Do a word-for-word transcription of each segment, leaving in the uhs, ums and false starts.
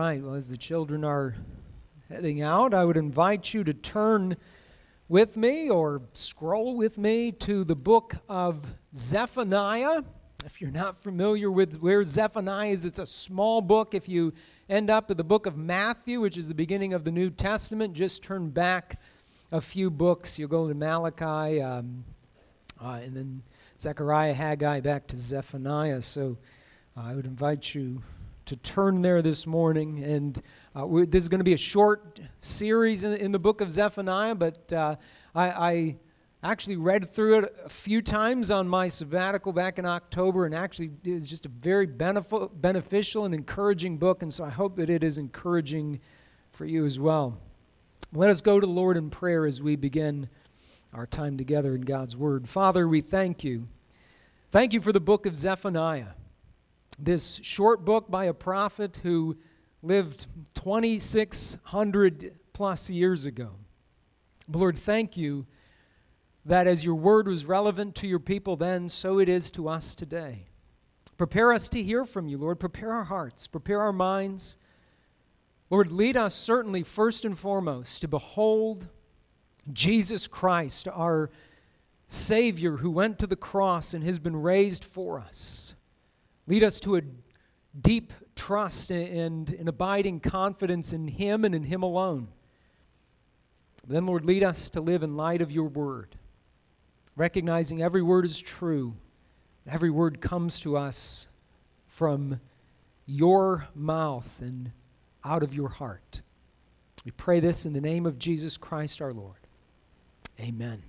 right, well, as the children are heading out, I would invite you to turn with me or scroll with me to the book of Zephaniah. If you're not familiar with where Zephaniah is, it's a small book. If you end up at the book of Matthew, which is the beginning of the New Testament, just turn back a few books. You'll go to Malachi, um, uh, and then Zechariah, Haggai, back to Zephaniah. So uh, I would invite you to turn there this morning. And uh, we're, this is going to be a short series in, in the book of Zephaniah, but uh, I, I actually read through it a few times on my sabbatical back in October, and actually it was just a very benef- beneficial and encouraging book, and so I hope that it is encouraging for you as well. Let us go to the Lord in prayer as we begin our time together in God's Word. Father, we thank you. Thank you for the book of Zephaniah, this short book by a prophet who lived twenty-six hundred plus years ago. Lord, thank you that as your word was relevant to your people then, so it is to us today. Prepare us to hear from you, Lord. Prepare our hearts. Prepare our minds. Lord, lead us certainly first and foremost to behold Jesus Christ, our Savior who went to the cross and has been raised for us. Lead us to a deep trust and an abiding confidence in Him and in Him alone. Then, Lord, lead us to live in light of your word, recognizing every word is true. Every word comes to us from your mouth and out of your heart. We pray this in the name of Jesus Christ our Lord. Amen.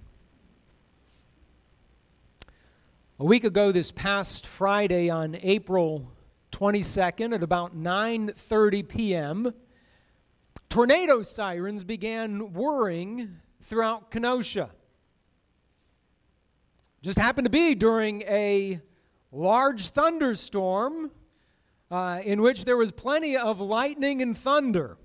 A week ago this past Friday on April twenty-second at about nine thirty p.m., tornado sirens began whirring throughout Kenosha. Just happened to be during a large thunderstorm uh, in which there was plenty of lightning and thunder.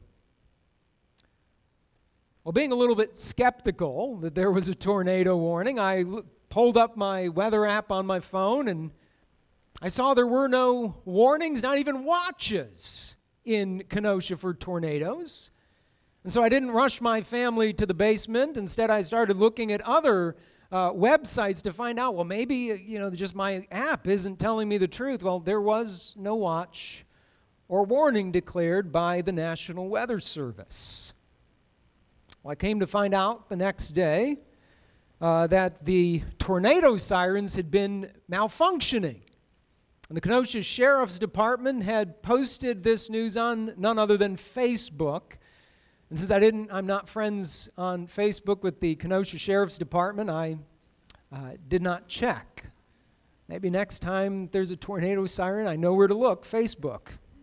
Well, being a little bit skeptical that there was a tornado warning, I l- pulled up my weather app on my phone and I saw there were no warnings, not even watches in Kenosha for tornadoes. And so I didn't rush my family to the basement. Instead, I started looking at other uh, websites to find out, well, maybe, you know, just my app isn't telling me the truth. Well, there was no watch or warning declared by the National Weather Service. Well, I came to find out the next day uh, that the tornado sirens had been malfunctioning. And the Kenosha Sheriff's Department had posted this news on none other than Facebook. And since I didn't, I'm not friends on Facebook with the Kenosha Sheriff's Department, I uh, did not check. Maybe next time there's a tornado siren, I know where to look, Facebook.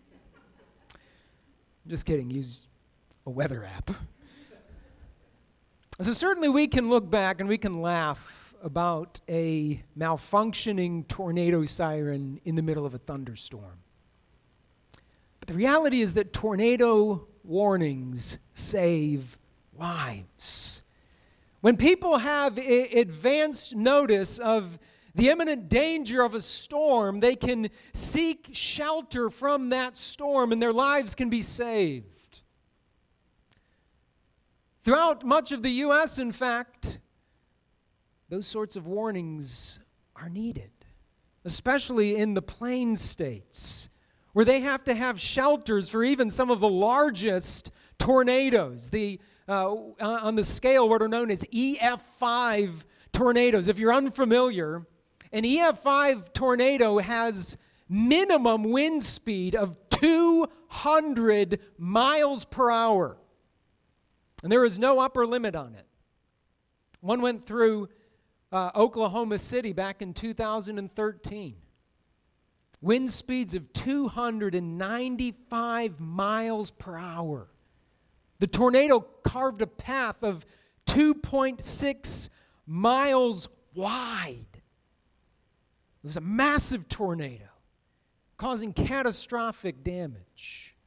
Just kidding, use a weather app. So certainly we can look back and we can laugh about a malfunctioning tornado siren in the middle of a thunderstorm. But the reality is that tornado warnings save lives. When people have I- advanced notice of the imminent danger of a storm, they can seek shelter from that storm and their lives can be saved. Throughout much of the U S, in fact, those sorts of warnings are needed, especially in the plain states, where they have to have shelters for even some of the largest tornadoes, the uh, on the scale what are known as E F five tornadoes. If you're unfamiliar, an E F five tornado has minimum wind speed of two hundred miles per hour. And there is no upper limit on it. One went through uh, Oklahoma City back in two thousand thirteen. Wind speeds of two hundred ninety-five miles per hour. The tornado carved a path of two point six miles wide. It was a massive tornado, causing catastrophic damage.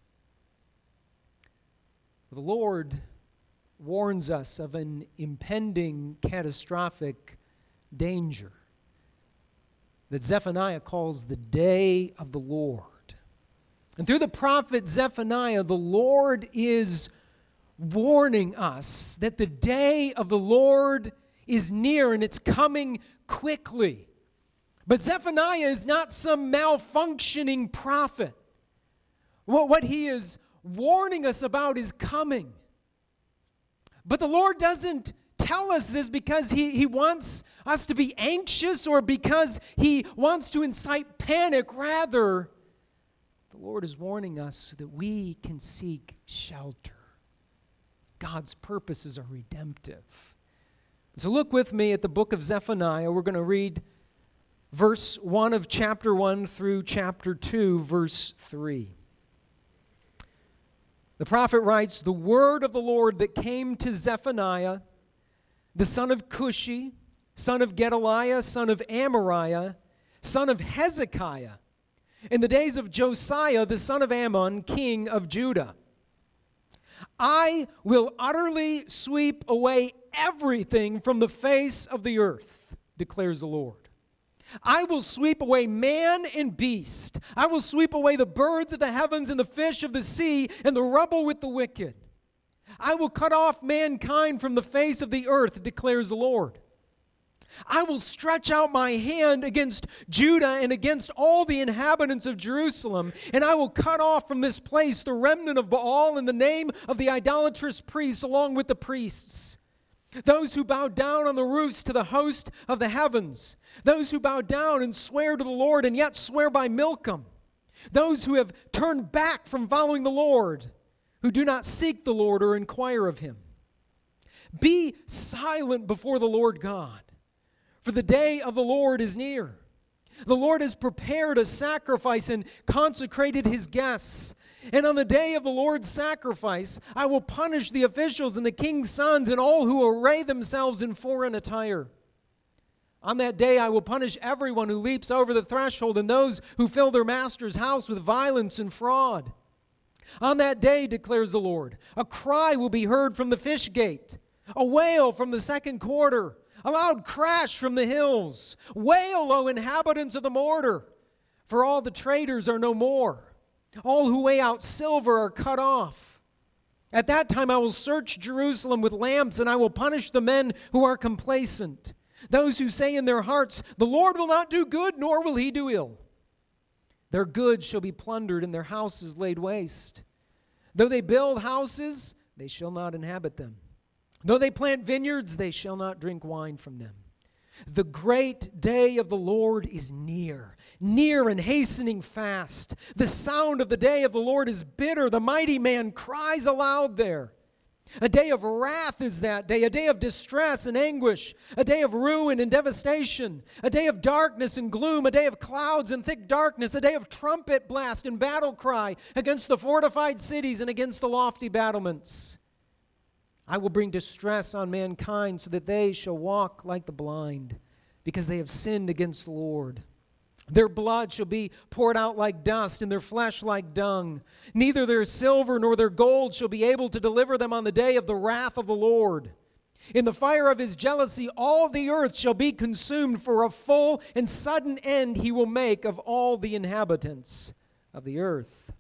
The Lord warns us of an impending catastrophic danger that Zephaniah calls the day of the Lord. And through the prophet Zephaniah, the Lord is warning us that the day of the Lord is near and it's coming quickly. But Zephaniah is not some malfunctioning prophet. What, what he is warning us about is coming. But the Lord doesn't tell us this because he, he wants us to be anxious or because he wants to incite panic. Rather, the Lord is warning us so that we can seek shelter. God's purposes are redemptive. So look with me at the book of Zephaniah. We're going to read verse one of chapter one through chapter two, verse three. The prophet writes, "The word of the Lord that came to Zephaniah, the son of Cushi, son of Gedaliah, son of Amariah, son of Hezekiah, in the days of Josiah, the son of Ammon, king of Judah. I will utterly sweep away everything from the face of the earth, declares the Lord. I will sweep away man and beast. I will sweep away the birds of the heavens and the fish of the sea and the rubble with the wicked. I will cut off mankind from the face of the earth, declares the Lord. I will stretch out my hand against Judah and against all the inhabitants of Jerusalem, and I will cut off from this place the remnant of Baal in the name of the idolatrous priests along with the priests. Those who bow down on the roofs to the host of the heavens. Those who bow down and swear to the Lord and yet swear by Milcom. Those who have turned back from following the Lord, who do not seek the Lord or inquire of him. Be silent before the Lord God. For the day of the Lord is near. The Lord has prepared a sacrifice and consecrated his guests. And on the day of the Lord's sacrifice, I will punish the officials and the king's sons and all who array themselves in foreign attire. On that day I will punish everyone who leaps over the threshold and those who fill their master's house with violence and fraud. On that day, declares the Lord, a cry will be heard from the fish gate, a wail from the second quarter, a loud crash from the hills. Wail, O inhabitants of the mortar, for all the traders are no more. All who weigh out silver are cut off. At that time I will search Jerusalem with lamps, and I will punish the men who are complacent, those who say in their hearts, the Lord will not do good, nor will he do ill. Their goods shall be plundered, and their houses laid waste. Though they build houses, they shall not inhabit them. Though they plant vineyards, they shall not drink wine from them. The great day of the Lord is near, near and hastening fast. The sound of the day of the Lord is bitter. The mighty man cries aloud there. A day of wrath is that day, a day of distress and anguish, a day of ruin and devastation, a day of darkness and gloom, a day of clouds and thick darkness, a day of trumpet blast and battle cry against the fortified cities and against the lofty battlements. I will bring distress on mankind so that they shall walk like the blind, because they have sinned against the Lord. Their blood shall be poured out like dust, and their flesh like dung. Neither their silver nor their gold shall be able to deliver them on the day of the wrath of the Lord. In the fire of his jealousy, all the earth shall be consumed, for a full and sudden end he will make of all the inhabitants of the earth.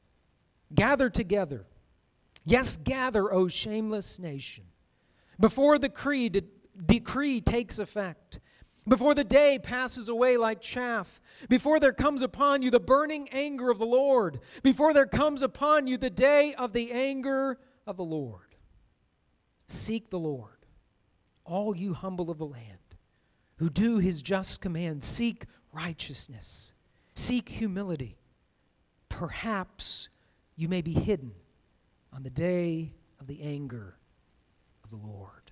Gather together. Yes, gather, O shameless nation, before the decree, de- decree takes effect, before the day passes away like chaff, before there comes upon you the burning anger of the Lord, before there comes upon you the day of the anger of the Lord. Seek the Lord, all you humble of the land, who do his just command. Seek righteousness, seek humility. Perhaps you may be hidden on the day of the anger of the Lord.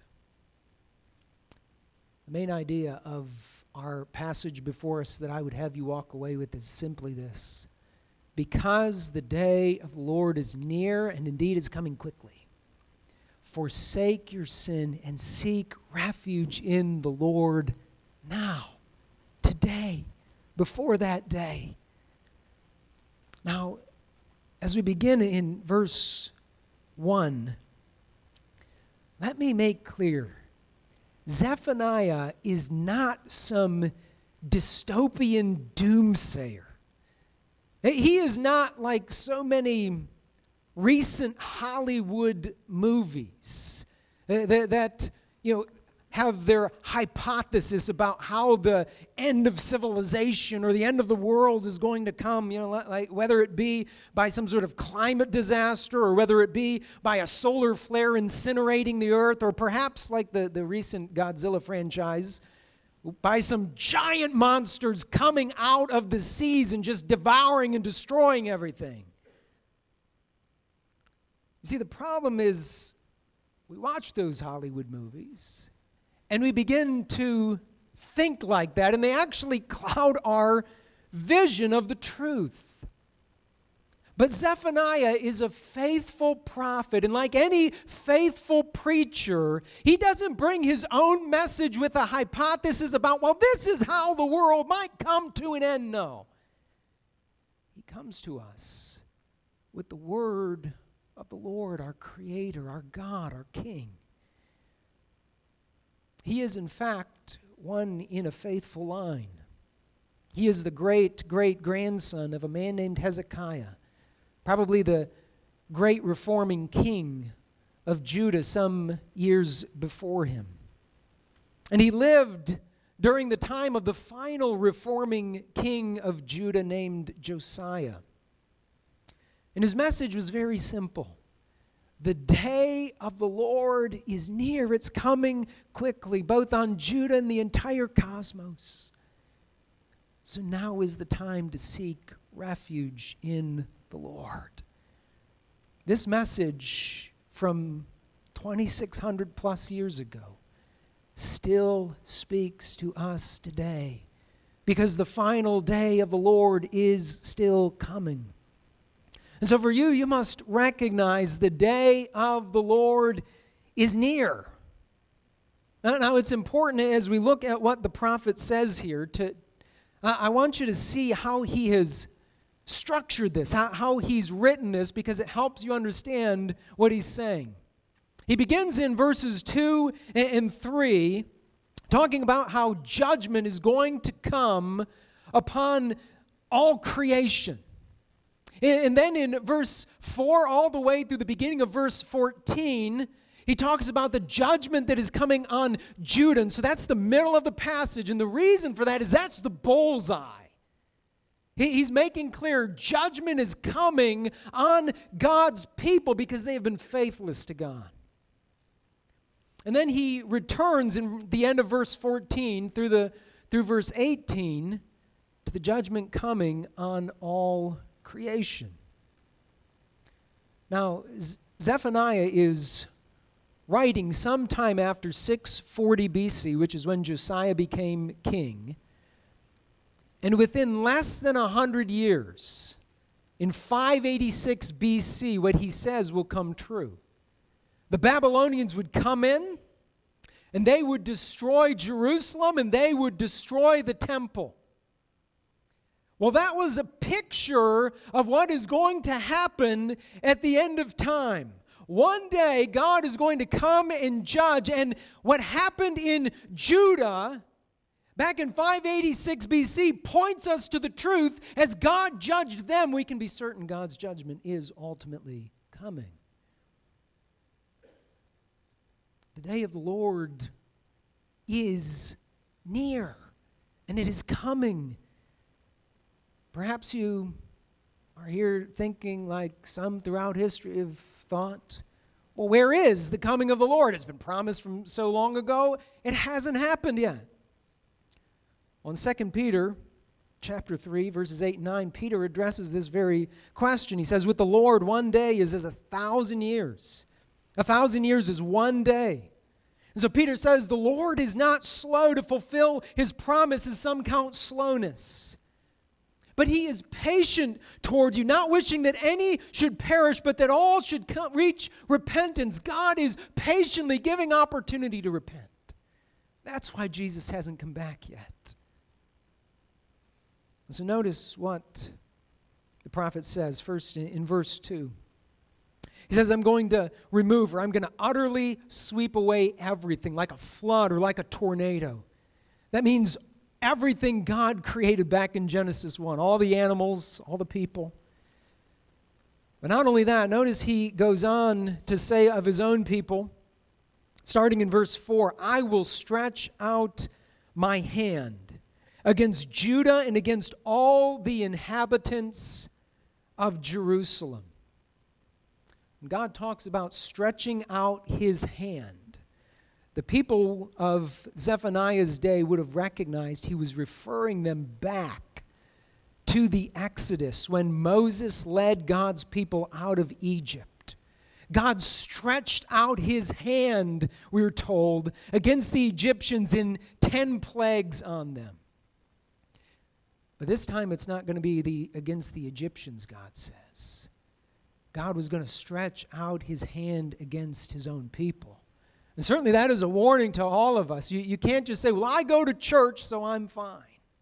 The main idea of our passage before us that I would have you walk away with is simply this. Because the day of the Lord is near and indeed is coming quickly, forsake your sin and seek refuge in the Lord now, today, before that day. Now, as we begin in verse one, let me make clear, Zephaniah is not some dystopian doomsayer. He is not like so many recent Hollywood movies that, that you know, have their hypothesis about how the end of civilization or the end of the world is going to come, you know, like whether it be by some sort of climate disaster or whether it be by a solar flare incinerating the earth, or perhaps like the, the recent Godzilla franchise, by some giant monsters coming out of the seas and just devouring and destroying everything. You see, the problem is we watch those Hollywood movies and we begin to think like that, and they actually cloud our vision of the truth. But Zephaniah is a faithful prophet, and like any faithful preacher, he doesn't bring his own message with a hypothesis about, well, this is how the world might come to an end. No. He comes to us with the word of the Lord, our Creator, our God, our King. He is, in fact, one in a faithful line. He is the great-great-grandson of a man named Hezekiah, probably the great reforming king of Judah some years before him. And he lived during the time of the final reforming king of Judah named Josiah. And his message was very simple. The day of the Lord is near. It's coming quickly, both on Judah and the entire cosmos. So now is the time to seek refuge in the Lord. This message from twenty-six hundred plus years ago still speaks to us today, because the final day of the Lord is still coming. And so for you, you must recognize the day of the Lord is near. Now, now it's important as we look at what the prophet says here, to I, I want you to see how he has structured this, how, how he's written this, because it helps you understand what he's saying. He begins in verses two and three, talking about how judgment is going to come upon all creation. And then in verse four, all the way through the beginning of verse fourteen, he talks about the judgment that is coming on Judah. And so that's the middle of the passage. And the reason for that is that's the bullseye. He's making clear judgment is coming on God's people because they have been faithless to God. And then he returns in the end of verse fourteen through the through verse eighteen to the judgment coming on all creation. Now, Zephaniah is writing sometime after six forty B C, which is when Josiah became king. And within less than a hundred years, in five eighty-six B C, what he says will come true. The Babylonians would come in, and they would destroy Jerusalem, and they would destroy the temple. Well, that was a picture of what is going to happen at the end of time. One day, God is going to come and judge, and what happened in Judah back in five eighty-six B C points us to the truth. As God judged them, we can be certain God's judgment is ultimately coming. The day of the Lord is near, and it is coming. Perhaps you are here thinking, like some throughout history have thought, well, where is the coming of the Lord? It's been promised from so long ago. It hasn't happened yet. Well, in Second Peter chapter three, verses eight and nine, Peter addresses this very question. He says, with the Lord, one day is as a thousand years. A thousand years is one day. And so Peter says, the Lord is not slow to fulfill his promise, as some count slowness. But he is patient toward you, not wishing that any should perish, but that all should come, reach repentance. God is patiently giving opportunity to repent. That's why Jesus hasn't come back yet. So notice what the prophet says first in verse two. He says, I'm going to remove, or I'm going to utterly sweep away everything like a flood or like a tornado. That means everything God created back in Genesis one, all the animals, all the people. But not only that, notice he goes on to say of his own people, starting in verse four, I will stretch out my hand against Judah and against all the inhabitants of Jerusalem. When God talks about stretching out his hand, the people of Zephaniah's day would have recognized he was referring them back to the Exodus when Moses led God's people out of Egypt. God stretched out his hand, we're told, against the Egyptians in ten plagues on them. But this time it's not going to be the against the Egyptians, God says. God was going to stretch out his hand against his own people. And certainly that is a warning to all of us. You, you can't just say, well, I go to church, so I'm fine.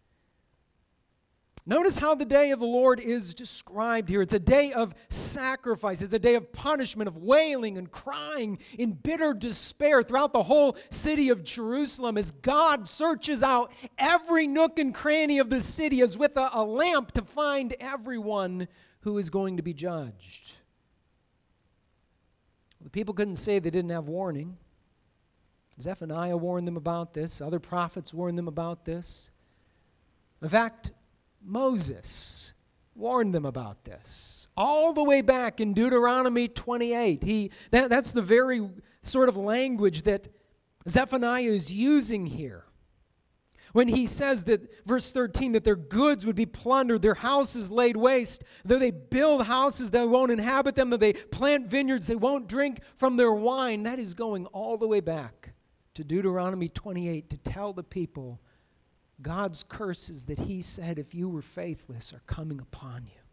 Notice how the day of the Lord is described here. It's a day of sacrifice. It's a day of punishment, of wailing and crying in bitter despair throughout the whole city of Jerusalem as God searches out every nook and cranny of the city as with a, a lamp to find everyone who is going to be judged. The people couldn't say they didn't have warning. Zephaniah warned them about this. Other prophets warned them about this. In fact, Moses warned them about this. All the way back in Deuteronomy twenty-eight. He, that, that's the very sort of language that Zephaniah is using here. When he says that, verse thirteen, that their goods would be plundered, their houses laid waste, though they build houses, they won't inhabit them, though they plant vineyards, they won't drink from their wine. That is going all the way back to Deuteronomy twenty-eight to tell the people God's curses that he said, if you were faithless, are coming upon you.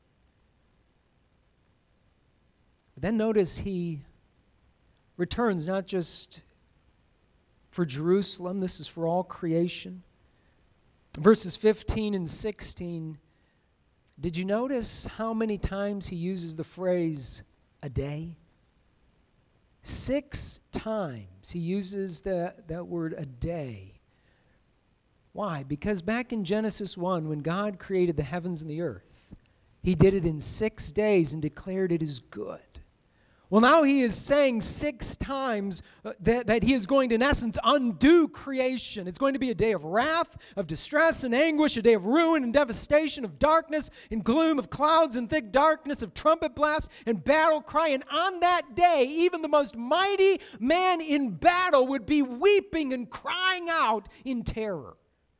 But then notice he returns not just for Jerusalem, this is for all creation. Verses fifteen and sixteen, did you notice how many times he uses the phrase, a day? Six times he uses that, that word, a day. Why? Because back in Genesis one, when God created the heavens and the earth, he did it in six days and declared it is good. Well, now he is saying six times that, that he is going to, in essence, undo creation. It's going to be a day of wrath, of distress and anguish, a day of ruin and devastation, of darkness and gloom, of clouds and thick darkness, of trumpet blast and battle cry. And on that day, even the most mighty man in battle would be weeping and crying out in terror.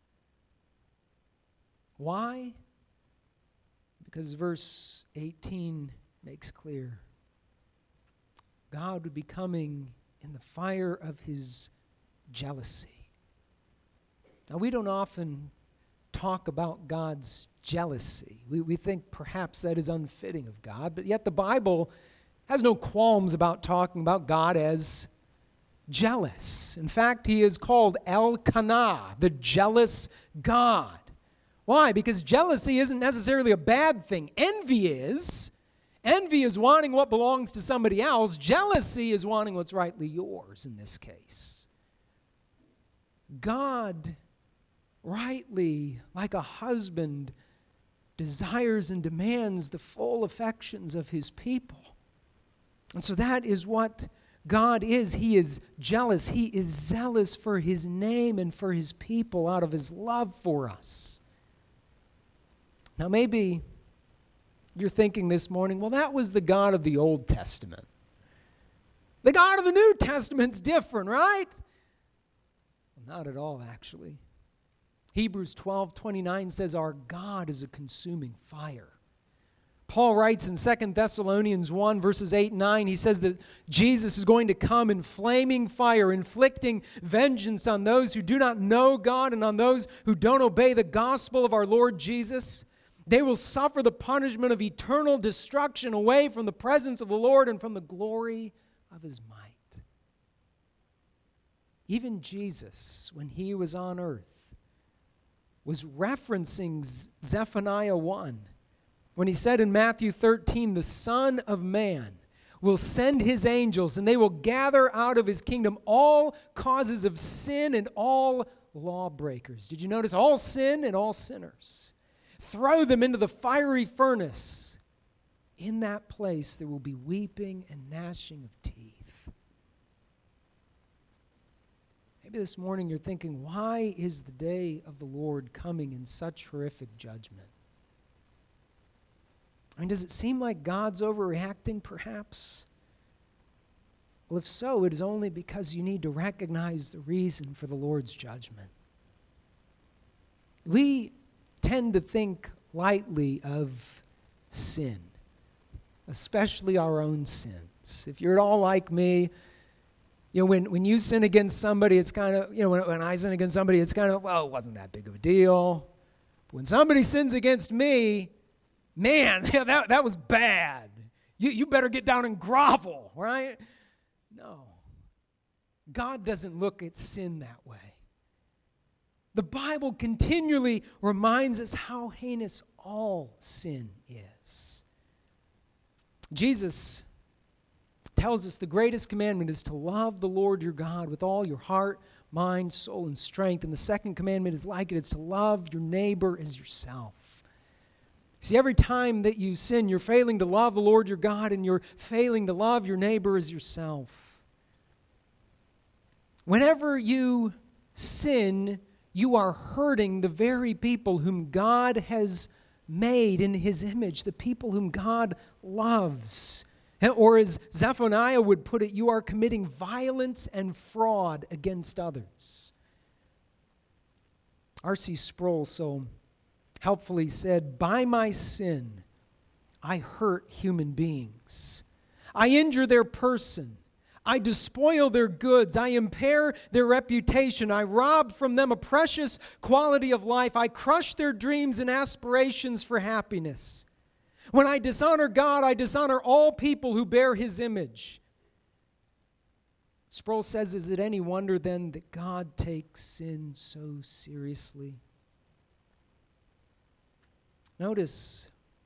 Why? Because verse eighteen makes clear God would be coming in the fire of his jealousy. Now, we don't often talk about God's jealousy. We, we think perhaps that is unfitting of God, but yet the Bible has no qualms about talking about God as jealous. In fact, he is called Elkanah, the jealous God. Why? Because jealousy isn't necessarily a bad thing. Envy is. Envy is wanting what belongs to somebody else. Jealousy is wanting what's rightly yours in this case. God, rightly, like a husband, desires and demands the full affections of his people. And so that is what God is. He is jealous. He is zealous for his name and for his people out of his love for us. Now maybe you're thinking this morning, well, that was the God of the Old Testament. The God of the New Testament's different, right? Well, not at all, actually. Hebrews twelve twenty-nine says our God is a consuming fire. Paul writes in Second Thessalonians one, verses eight and nine, he says that Jesus is going to come in flaming fire, inflicting vengeance on those who do not know God and on those who don't obey the gospel of our Lord Jesus. They will suffer the punishment of eternal destruction away from the presence of the Lord and from the glory of his might. Even Jesus, when he was on earth, was referencing Zephaniah one when he said in Matthew thirteen, the Son of Man will send his angels and they will gather out of his kingdom all causes of sin and all lawbreakers. Did you notice? All sin and all sinners. Throw them into the fiery furnace. In that place there will be weeping and gnashing of teeth. Maybe this morning you're thinking, why is the day of the Lord coming in such horrific judgment? I mean, does it seem like God's overreacting, perhaps? Well, if so, it is only because you need to recognize the reason for the Lord's judgment. We tend to think lightly of sin, especially our own sins. If you're at all like me, you know, when, when you sin against somebody, it's kind of, you know, when, when I sin against somebody, it's kind of, well, it wasn't that big of a deal. But when somebody sins against me, man, that, that was bad. You, you better get down and grovel, right? No. God doesn't look at sin that way. The Bible continually reminds us how heinous all sin is. Jesus tells us the greatest commandment is to love the Lord your God with all your heart, mind, soul, and strength. And the second commandment is like it. It's to love your neighbor as yourself. See, every time that you sin, you're failing to love the Lord your God, and you're failing to love your neighbor as yourself. Whenever you sin, you are hurting the very people whom God has made in His image, the people whom God loves. Or as Zephaniah would put it, you are committing violence and fraud against others. R C Sproul so helpfully said, by my sin, I hurt human beings. I injure their person. I despoil their goods. I impair their reputation. I rob from them a precious quality of life. I crush their dreams and aspirations for happiness. When I dishonor God, I dishonor all people who bear His image. Sproul says, is it any wonder then that God takes sin so seriously? Notice,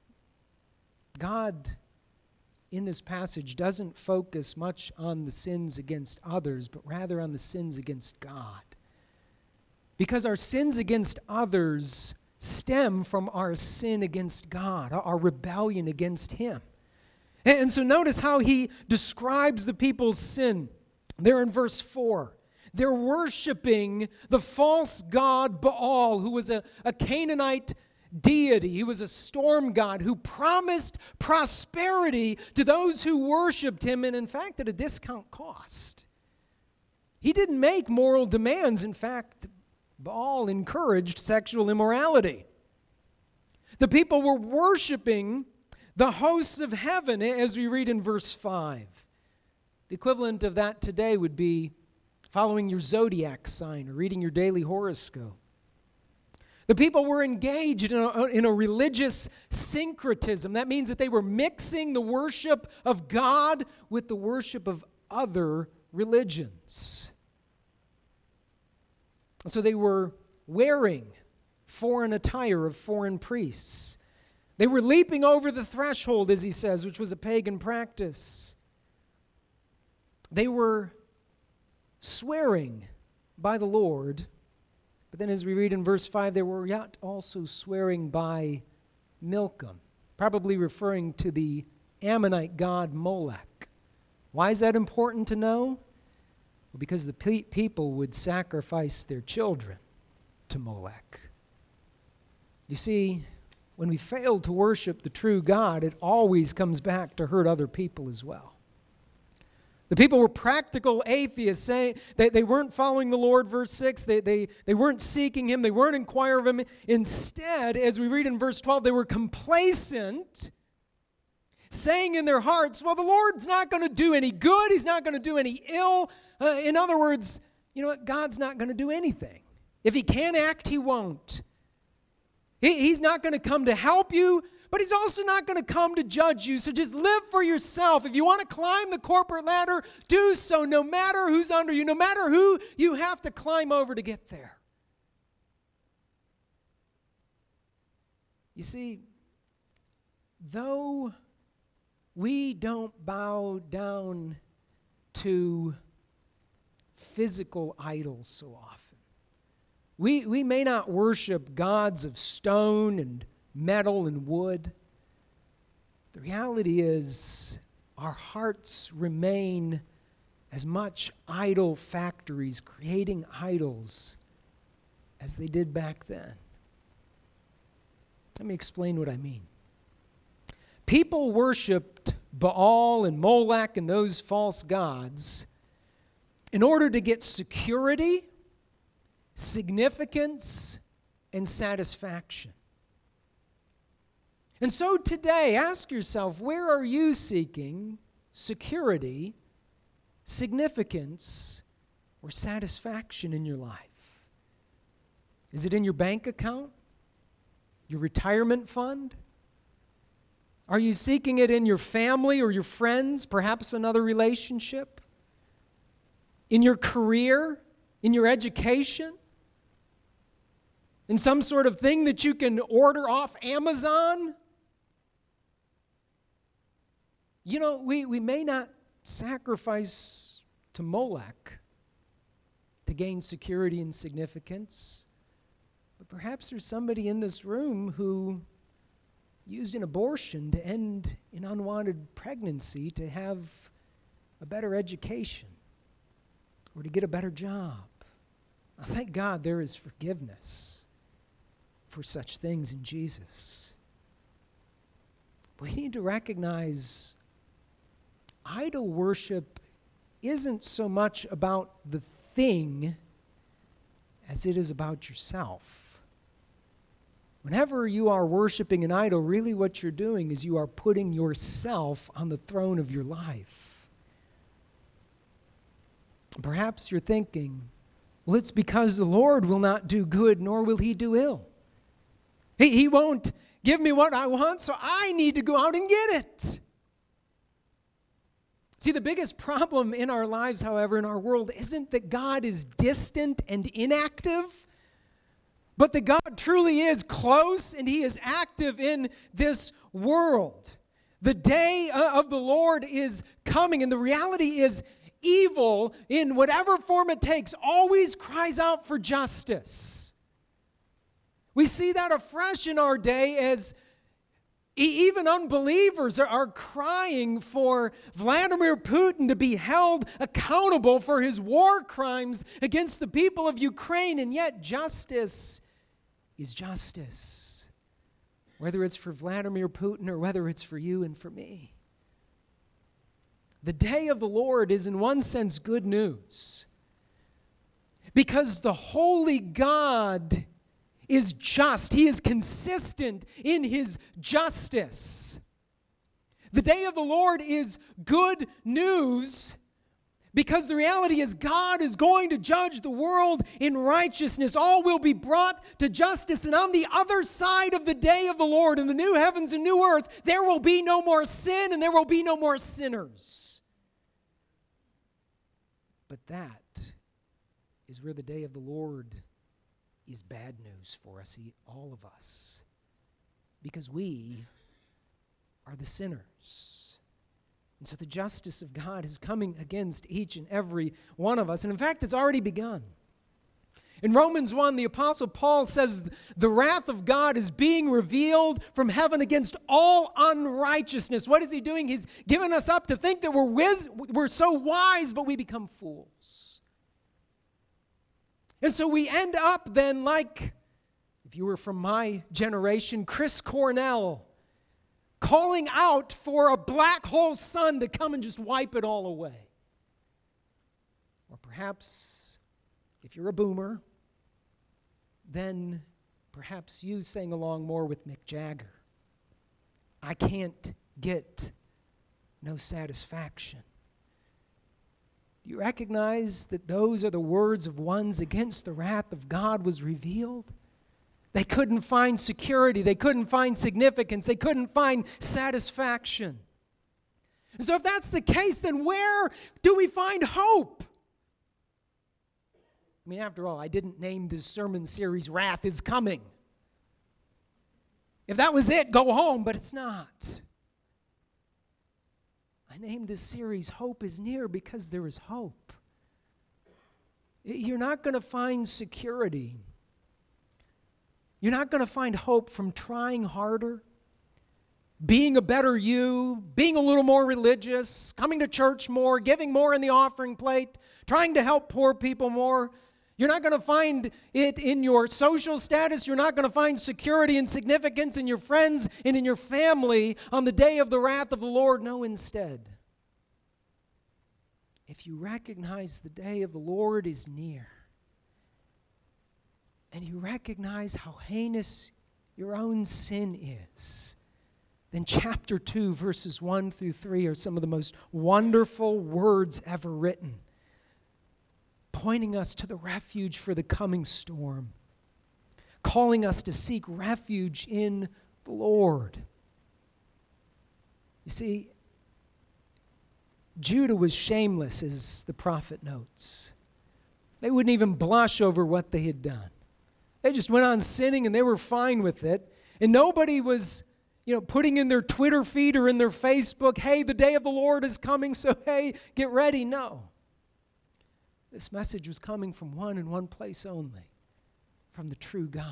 God in this passage doesn't focus much on the sins against others, but rather on the sins against God. Because our sins against others stem from our sin against God, our rebellion against Him. And so notice how he describes the people's sin there in verse four. They're worshiping the false god Baal, who was a, a Canaanite deity. He was a storm god who promised prosperity to those who worshiped him, and in fact at a discount cost. He didn't make moral demands. In fact, Baal encouraged sexual immorality. The people were worshiping the hosts of heaven, as we read in verse five. The equivalent of that today would be following your zodiac sign or reading your daily horoscope. The people were engaged in a, in a religious syncretism. That means that they were mixing the worship of God with the worship of other religions. So they were wearing foreign attire of foreign priests. They were leaping over the threshold, as he says, which was a pagan practice. They were swearing by the Lord, but then as we read in verse five, they were yet also swearing by Milcom, probably referring to the Ammonite god Molech. Why is that important to know? Well, because the pe- people would sacrifice their children to Molech. You see, when we fail to worship the true God, it always comes back to hurt other people as well. The people were practical atheists, saying they, they weren't following the Lord, verse six. They, they, they weren't seeking Him. They weren't inquiring of Him. Instead, as we read in verse twelve, they were complacent, saying in their hearts, well, the Lord's not going to do any good. He's not going to do any ill. Uh, in other words, you know what? God's not going to do anything. If He can't act, He won't. He, he's not going to come to help you, but He's also not going to come to judge you. So just live for yourself. If you want to climb the corporate ladder, do so no matter who's under you, no matter who you have to climb over to get there. You see, though we don't bow down to physical idols so often, We, we may not worship gods of stone and metal and wood. The reality is our hearts remain as much idol factories, creating idols, as they did back then. Let me explain what I mean. People worshipped Baal and Molech and those false gods in order to get security, significance, and satisfaction. And so today, ask yourself, where are you seeking security, significance, or satisfaction in your life? Is it in your bank account? Your retirement fund? Are you seeking it in your family or your friends, perhaps another relationship? In your career? In your education? In some sort of thing that you can order off Amazon? You know, we, we may not sacrifice to Molech to gain security and significance, but perhaps there's somebody in this room who used an abortion to end an unwanted pregnancy to have a better education or to get a better job. Now, thank God there is forgiveness for such things in Jesus. We need to recognize idol worship isn't so much about the thing as it is about yourself. Whenever you are worshiping an idol, really what you're doing is you are putting yourself on the throne of your life. Perhaps you're thinking, well, it's because the Lord will not do good, nor will he do ill. He, he won't give me what I want, so I need to go out and get it. See, the biggest problem in our lives, however, in our world, isn't that God is distant and inactive, but that God truly is close and he is active in this world. The day of the Lord is coming, and the reality is evil, in whatever form it takes, always cries out for justice. We see that afresh in our day as even unbelievers are, are crying for Vladimir Putin to be held accountable for his war crimes against the people of Ukraine, and yet justice is justice, whether it's for Vladimir Putin or whether it's for you and for me. The day of the Lord is in one sense good news, because the holy God is just. He is consistent in his justice. The day of the Lord is good news because the reality is God is going to judge the world in righteousness. All will be brought to justice. And on the other side of the day of the Lord, in the new heavens and new earth, there will be no more sin and there will be no more sinners. But that is where the day of the Lord is bad news for us, all of us, because we are the sinners. And so the justice of God is coming against each and every one of us. And in fact, it's already begun. In Romans one, the Apostle Paul says, the wrath of God is being revealed from heaven against all unrighteousness. What is he doing? He's given us up to think that we're, wiz- we're so wise, but we become fools. And so we end up then like, if you were from my generation, Chris Cornell, calling out for a black hole sun to come and just wipe it all away. Or perhaps, if you're a boomer, then perhaps you sang along more with Mick Jagger. I can't get no satisfaction. Do you recognize that those are the words of ones against the wrath of God was revealed? They couldn't find security. They couldn't find significance. They couldn't find satisfaction. So if that's the case, then where do we find hope? I mean, after all, I didn't name this sermon series, Wrath is Coming. If that was it, go home, but it's not. I named this series Hope is Near because there is hope. You're not going to find security You're not going to find hope from trying harder, being a better you, being a little more religious, coming to church more, giving more in the offering plate, trying to help poor people more. You're not going to find it in your social status. You're not going to find security and significance in your friends and in your family on the day of the wrath of the Lord. No, instead, if you recognize the day of the Lord is near, and you recognize how heinous your own sin is, then chapter two, verses one through three are some of the most wonderful words ever written, pointing us to the refuge for the coming storm, calling us to seek refuge in the Lord. You see, Judah was shameless, as the prophet notes. They wouldn't even blush over what they had done. They just went on sinning and they were fine with it. And nobody was, you know, putting in their Twitter feed or in their Facebook, hey, the day of the Lord is coming, so hey, get ready. No. This message was coming from one and one place only, from the true God.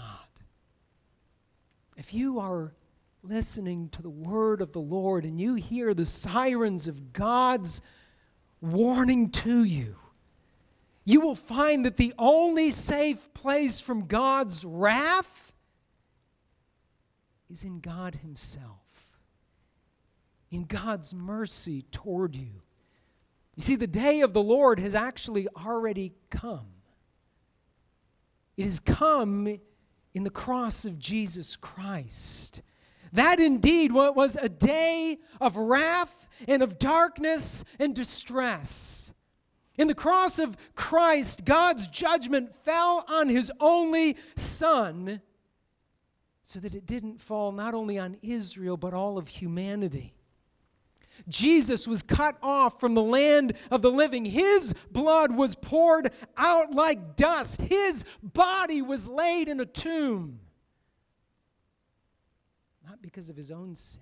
If you are listening to the word of the Lord and you hear the sirens of God's warning to you, you will find that the only safe place from God's wrath is in God Himself, in God's mercy toward you. You see, the day of the Lord has actually already come. It has come in the cross of Jesus Christ. That indeed was a day of wrath and of darkness and distress. In the cross of Christ, God's judgment fell on His only Son so that it didn't fall not only on Israel but all of humanity. Jesus was cut off from the land of the living. His blood was poured out like dust. His body was laid in a tomb. Not because of His own sin,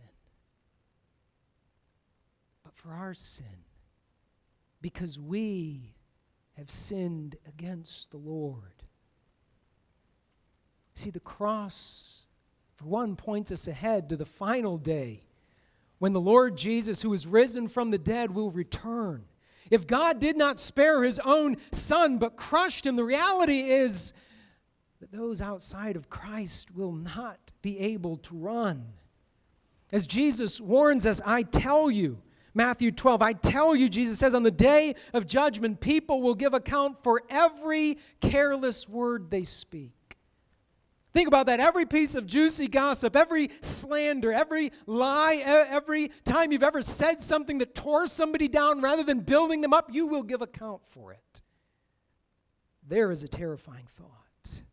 but for our sin. Because we have sinned against the Lord. See, the cross, for one, points us ahead to the final day when the Lord Jesus, who is risen from the dead, will return. If God did not spare His own Son but crushed Him, the reality is that those outside of Christ will not be able to run. As Jesus warns us, I tell you, Matthew twelve, I tell you, Jesus says, on the day of judgment, people will give account for every careless word they speak. Think about that. Every piece of juicy gossip, every slander, every lie, every time you've ever said something that tore somebody down rather than building them up, you will give account for it. There is a terrifying thought.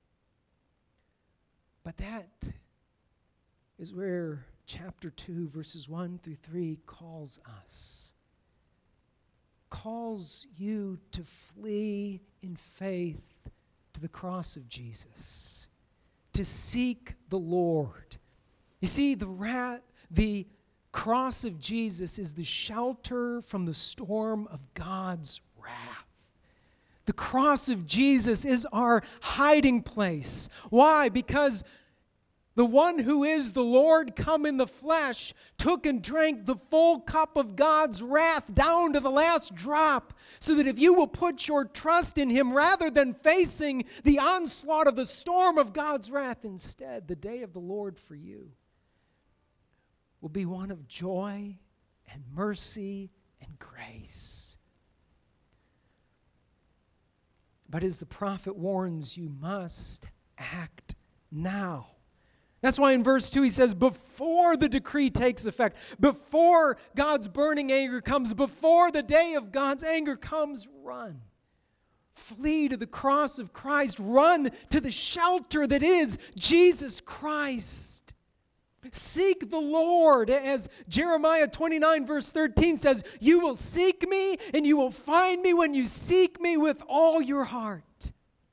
But that is where chapter two, verses one through three calls us. Calls you to flee in faith to the cross of Jesus. To seek the Lord. You see, the rat, the cross of Jesus is the shelter from the storm of God's wrath. The cross of Jesus is our hiding place. Why? Because the one who is the Lord come in the flesh took and drank the full cup of God's wrath down to the last drop, so that if you will put your trust in Him rather than facing the onslaught of the storm of God's wrath, instead, the day of the Lord for you will be one of joy and mercy and grace. But as the prophet warns, you must act now. That's why in verse two he says, before the decree takes effect, before God's burning anger comes, before the day of God's anger comes, run. Flee to the cross of Christ. Run to the shelter that is Jesus Christ. Seek the Lord. As Jeremiah twenty-nine verse thirteen says, you will seek me and you will find me when you seek me with all your heart.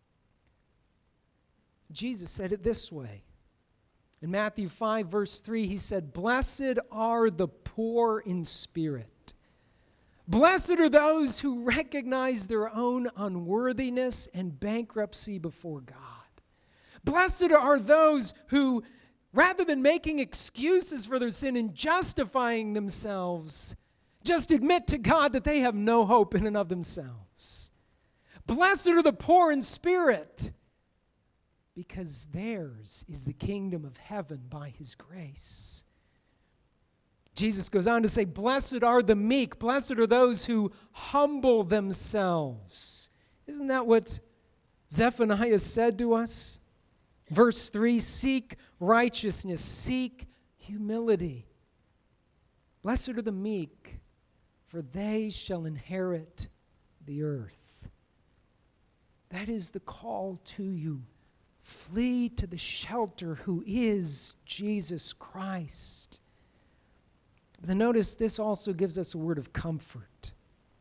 Jesus said it this way. In Matthew five, verse three, He said, blessed are the poor in spirit. Blessed are those who recognize their own unworthiness and bankruptcy before God. Blessed are those who, rather than making excuses for their sin and justifying themselves, just admit to God that they have no hope in and of themselves. Blessed are the poor in spirit, because theirs is the kingdom of heaven by his grace. Jesus goes on to say, blessed are the meek, blessed are those who humble themselves. Isn't that what Zephaniah said to us? Verse three, seek righteousness, seek humility. Blessed are the meek, for they shall inherit the earth. That is the call to you. Flee to the shelter who is Jesus Christ. But then notice this also gives us a word of comfort.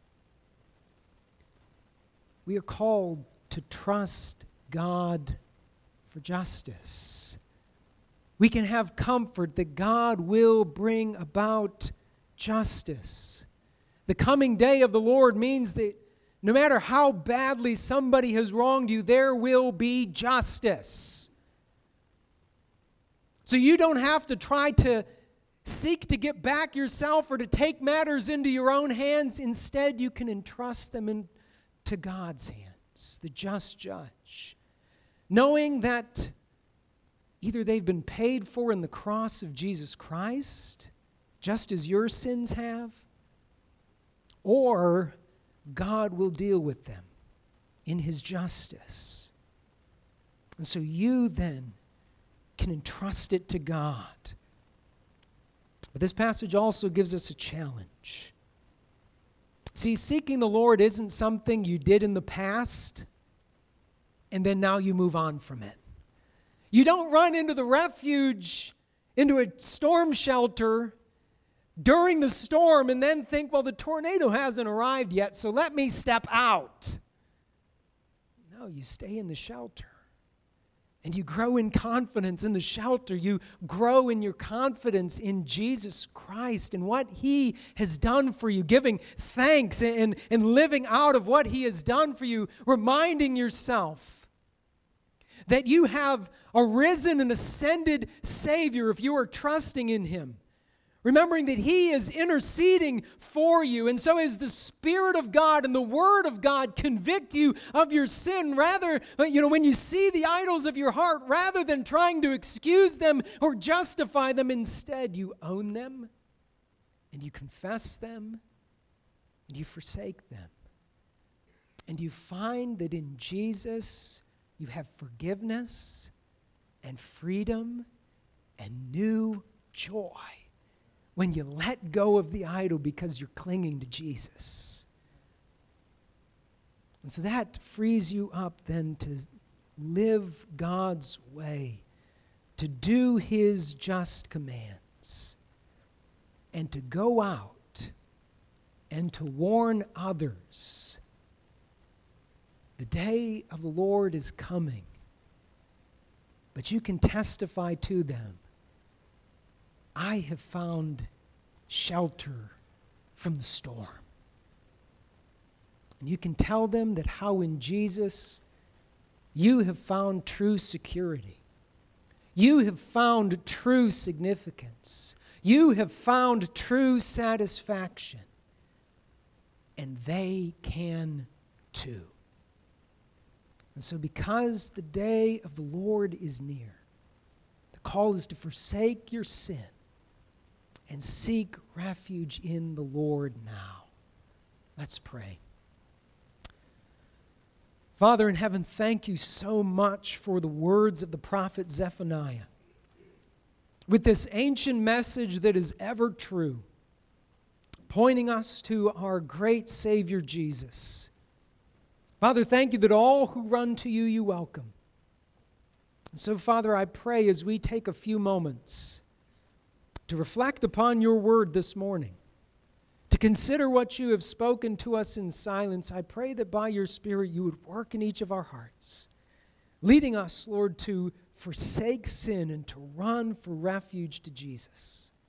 We are called to trust God for justice. We can have comfort that God will bring about justice. The coming day of the Lord means that no matter how badly somebody has wronged you, there will be justice. So you don't have to try to seek to get back yourself or to take matters into your own hands. Instead, you can entrust them into God's hands, the just judge, knowing that either they've been paid for in the cross of Jesus Christ, just as your sins have, or God will deal with them in his justice. And so you then can entrust it to God. But this passage also gives us a challenge. See, seeking the Lord isn't something you did in the past and then now you move on from it. You don't run into the refuge, into a storm shelter during the storm and then think, well, the tornado hasn't arrived yet, so let me step out. No, you stay in the shelter. And you grow in confidence in the shelter. You grow in your confidence in Jesus Christ and what he has done for you, giving thanks and, and living out of what he has done for you, reminding yourself that you have a risen and ascended Savior if you are trusting in him. Remembering that he is interceding for you. And so as the Spirit of God and the Word of God convict you of your sin, rather, you know, when you see the idols of your heart, rather than trying to excuse them or justify them, instead you own them and you confess them and you forsake them. And you find that in Jesus you have forgiveness and freedom and new joy when you let go of the idol because you're clinging to Jesus. And so that frees you up then to live God's way, to do his just commands, and to go out and to warn others. The day of the Lord is coming, but you can testify to them, I have found shelter from the storm. And you can tell them that how in Jesus you have found true security. You have found true significance. You have found true satisfaction. And they can too. And so because the day of the Lord is near, the call is to forsake your sin and seek refuge in the Lord now. Let's pray. Father in heaven, thank you so much for the words of the prophet Zephaniah. With this ancient message that is ever true, pointing us to our great Savior Jesus. Father, thank you that all who run to you, you welcome. And so, Father, I pray as we take a few moments to reflect upon your word this morning, to consider what you have spoken to us in silence, I pray that by your Spirit you would work in each of our hearts, leading us, Lord, to forsake sin and to run for refuge to Jesus.